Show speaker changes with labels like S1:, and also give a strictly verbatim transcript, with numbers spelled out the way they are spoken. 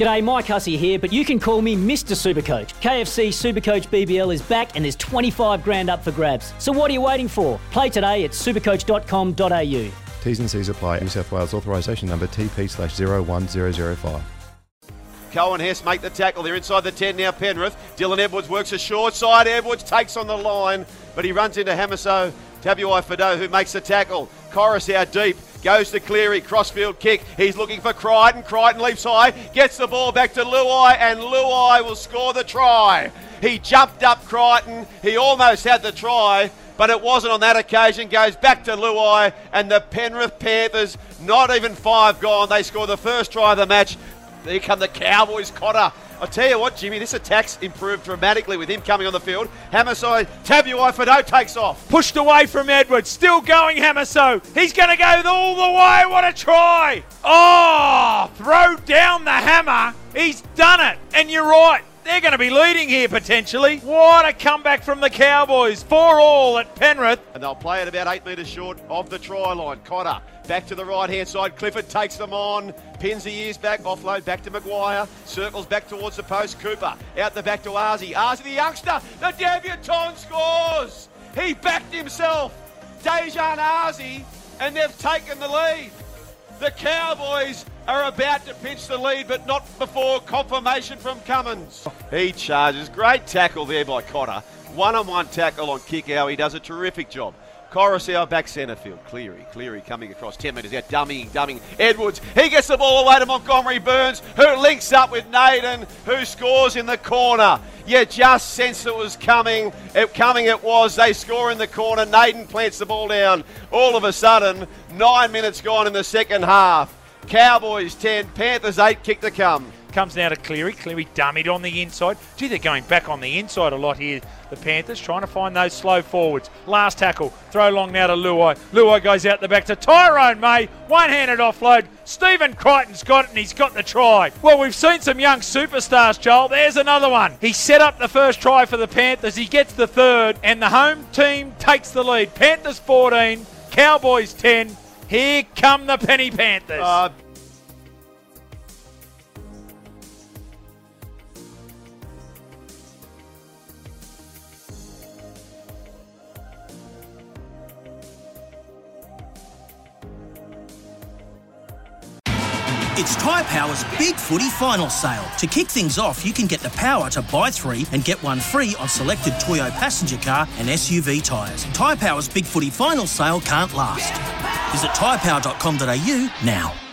S1: G'day, Mike Hussey here, but you can call me Mister Supercoach. K F C Supercoach B B L is back and there's twenty-five grand up for grabs. So what are you waiting for? Play today at supercoach dot com dot a u.
S2: T's and C's apply. New South Wales authorisation number T P slash zero one zero zero five.
S3: Cohen Hess make the tackle. They're inside the ten now, Penrith. Dylan Edwards works a short side. Edwards takes on the line, but he runs into Hamiso Tabuai-Fidow, who makes the tackle. Coruscant deep. Goes to Cleary, crossfield kick. He's looking for Crichton. Crichton leaps high, gets the ball back to Luai, and Luai will score the try. He jumped up Crichton. He almost had the try, but it wasn't on that occasion. Goes back to Luai, and the Penrith Panthers, not even five gone. They score the first try of the match. Here come the Cowboys, Cotter. I tell you what, Jimmy, this attack's improved dramatically with him coming on the field. Hamiso Tabuai-Fidow takes off.
S4: Pushed away from Edwards. Still going, Hamiso. He's going to go all the way. What a try. Oh, throw down the hammer. He's done it. And you're right. They're going to be leading here potentially. What a comeback from the Cowboys. Four all at Penrith.
S3: And they'll play it about eight metres short of the try line. Cotter back to the right-hand side. Clifford takes them on. Pins the ears back. Offload back to Maguire. Circles back towards the post. Cooper out the back to Arzi. Arzi the youngster. The debutant scores. He backed himself. Dejan Arzi. And they've taken the lead. The Cowboys are about to pinch the lead, but not before confirmation from Cummins. He charges. Great tackle there by Cotter. One-on-one tackle on Kikau. He does a terrific job. Coruscant back centre field. Cleary. Cleary coming across ten metres out. Dummying, dumming. Edwards. He gets the ball away to Montgomery Burns, who links up with Naden, who scores in the corner. You just sensed it was coming. It coming it was. They score in the corner. Naden plants the ball down. All of a sudden, nine minutes gone in the second half. Cowboys ten, Panthers eight, kick to come.
S4: Comes now to Cleary. Cleary dummied on the inside. Gee, they're going back on the inside a lot here. The Panthers trying to find those slow forwards. Last tackle. Throw long now to Luai. Luai goes out the back to Tyrone May. One-handed offload. Stephen Crichton's got it and he's got the try. Well, we've seen some young superstars, Joel. There's another one. He set up the first try for the Panthers. He gets the third and the home team takes the lead. Panthers fourteen, Cowboys ten. Here come the Penny Panthers.
S3: Uh,
S5: It's Tyre Power's Big Footy Final Sale. To kick things off, you can get the power to buy three and get one free on selected Toyo passenger car and S U V tyres. Tyre Power's Big Footy Final Sale can't last. Visit tyre power dot com dot a u now.